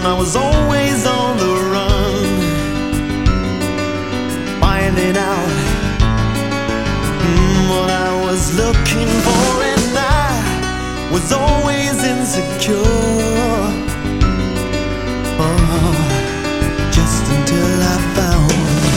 I was always on the run, finding out what I was looking for, and I was always insecure. Oh, just until I found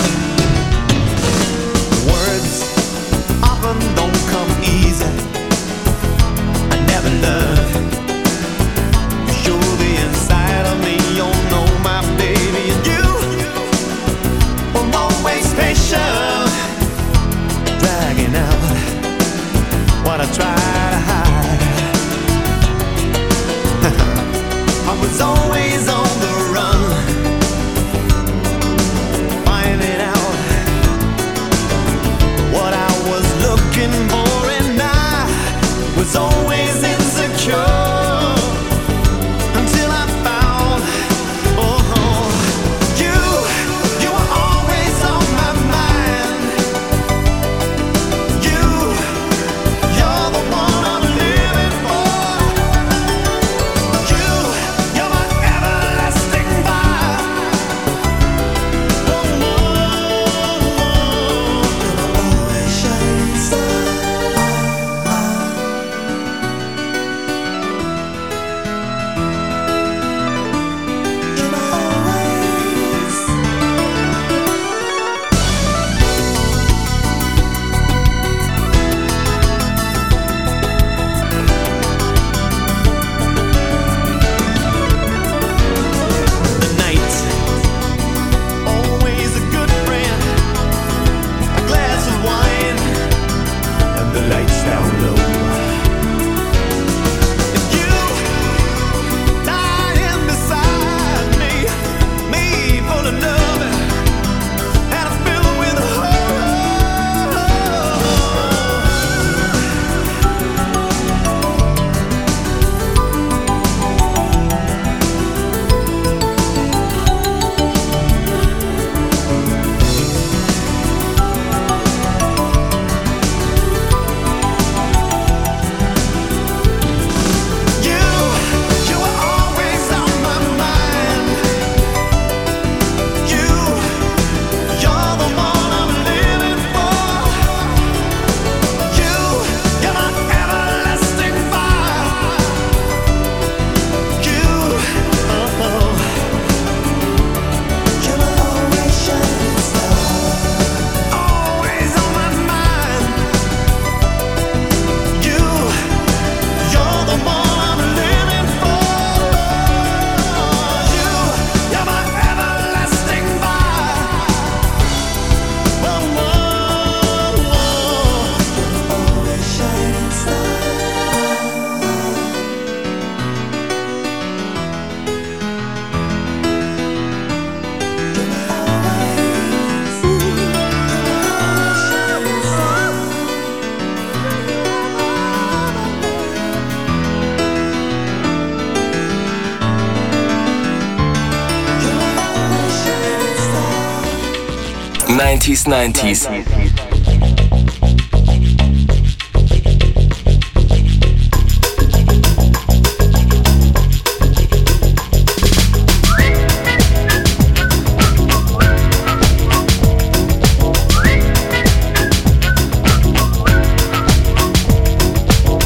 words often don't come easy. I never learned to show the inside of me. You know, my baby, and you were always patient, dragging out what I tried to hide. I was always on the run, finding out what I was looking for, and I was always insecure. '90s.